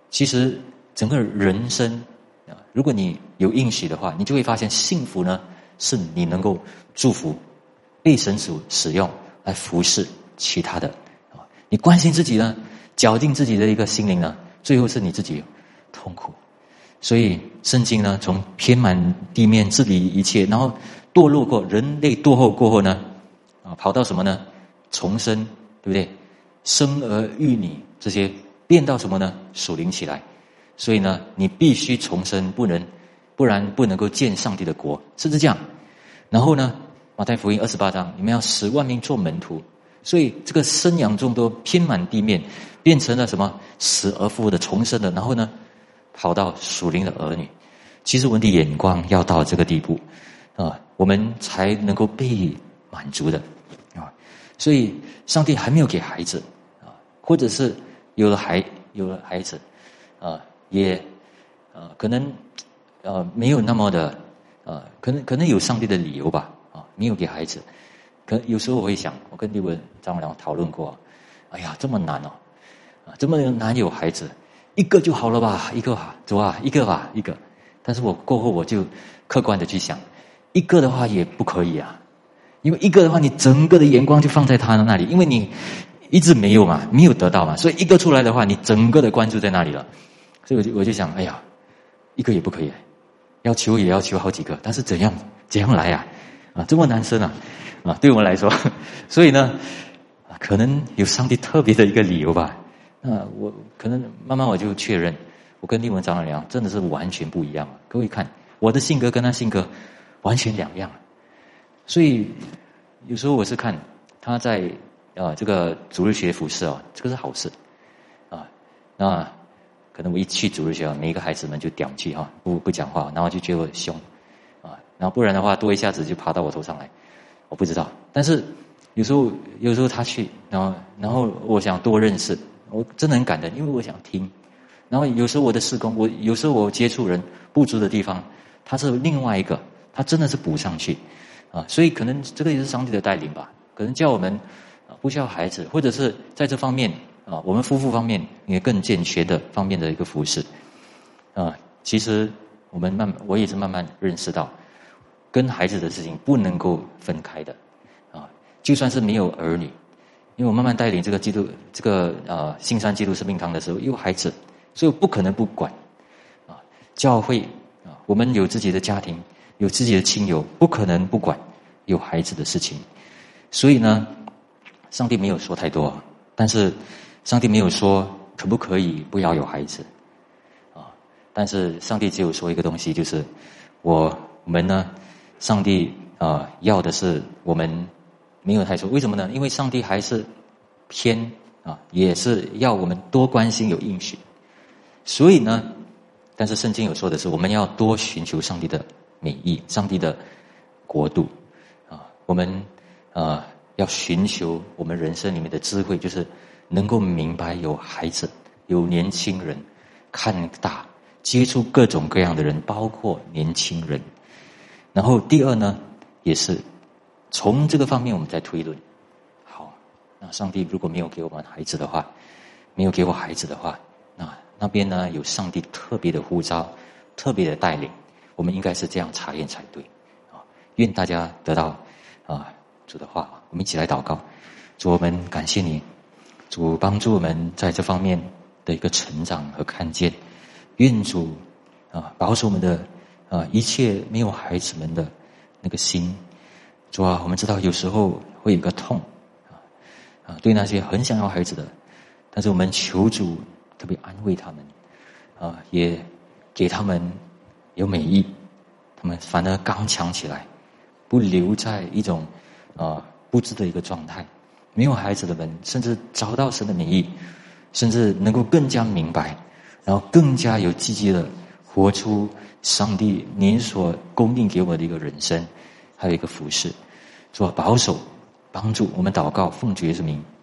其实整个人生啊，如果你有应许的话，你就会发现幸福呢，是你能够祝福，被神所使用来服侍其他的啊。你关心自己呢，绞尽自己的一个心灵呢，最后是你自己痛苦。所以圣经呢，从遍满地面治理一切，然后堕落过，人类堕后过后呢，啊，跑到什么呢？重生，对不对？生儿育女这些变到什么呢？属灵起来。所以呢，你必须重生，不能，不然不能够见上帝的国，是不是这样？然后呢，马太福音二十八章，你们要使万民做门徒。所以这个生养众多，遍满地面，变成了什么？死而复活的重生的，然后呢，跑到属灵的儿女。其实我们的眼光要到这个地步啊，我们才能够被满足的啊。所以上帝还没有给孩子啊，或者是有了孩有了孩子啊，也呃可能呃没有那么的呃可能可能有上帝的理由吧啊，没有给孩子。可有时候我会想，我跟刘文张良讨论过，哎呀，这么难哦，啊，这么难有孩子，一个就好了吧，一个吧，走啊，一个吧，一个。但是我过后我就客观的去想，一个的话也不可以啊，因为一个的话，你整个的眼光就放在他的那里，因为你一直没有嘛，没有得到嘛，所以一个出来的话，你整个的关注在那里了。所以我就我就想，哎呀，一个也不可以，要求也要求好几个，但是怎样怎样来啊？啊，这么难生啊！啊，对我们来说，所以呢，可能有上帝特别的一个理由吧。那我可能慢慢我就确认，我跟利文长老娘真的是完全不一样。各位看，我的性格跟他性格完全两样。所以有时候我是看他在啊这个主日学服侍啊，这个是好事啊。那可能我一去主日学，每一个孩子们就叼去哈，不不讲话，然后就觉得我凶啊，然后不然的话多一下子就爬到我头上来。我不知道，但是有时候有时候他去，然后然后我想多认识，我真的很感恩，因为我想听。然后有时候我的事工，我有时候我接触人不足的地方，他是另外一个，他真的是补上去啊，所以可能这个也是上帝的带领吧，可能叫我们啊不需要孩子，或者是在这方面啊，我们夫妇方面也更健全的方面的一个服事啊。其实我们慢，我也是慢慢认识到。跟孩子的事情不能够分开的，啊，就算是没有儿女，因为我慢慢带领这个基督这个呃新山基督生命堂的时候，有孩子，所以我不可能不管，啊，教会啊，我们有自己的家庭，有自己的亲友，不可能不管有孩子的事情，所以呢，上帝没有说太多，但是上帝没有说可不可以不要有孩子，啊，但是上帝只有说一个东西，就是我我们呢。上帝啊、呃，要的是我们没有太说，为什么呢？因为上帝还是偏啊，也是要我们多关心有应许。所以呢，但是圣经有说的是，我们要多寻求上帝的美意，上帝的国度啊。我们啊要寻求我们人生里面的智慧，就是能够明白有孩子、有年轻人，看大、接触各种各样的人，包括年轻人。然后第二呢，也是从这个方面我们在推论。好，那上帝如果没有给我们孩子的话，没有给我孩子的话，那那边呢有上帝特别的呼召、特别的带领，我们应该是这样查验才对。啊，愿大家得到啊主的话，我们一起来祷告。主，我们感谢你，主帮助我们在这方面的一个成长和看见。愿主啊保守我们的。啊，一切没有孩子们的那个心，主啊，我们知道有时候会有个痛，啊啊，对那些很想要孩子的，但是我们求主特别安慰他们，啊，也给他们有美意，他们反而刚强起来，不留在一种啊不知的一个状态。没有孩子的人，甚至找到神的美意，甚至能够更加明白，然后更加有积极的活出。上帝您所供应给我的一个人生，还有一个服事，主啊保守帮助我们祷告，奉主耶稣名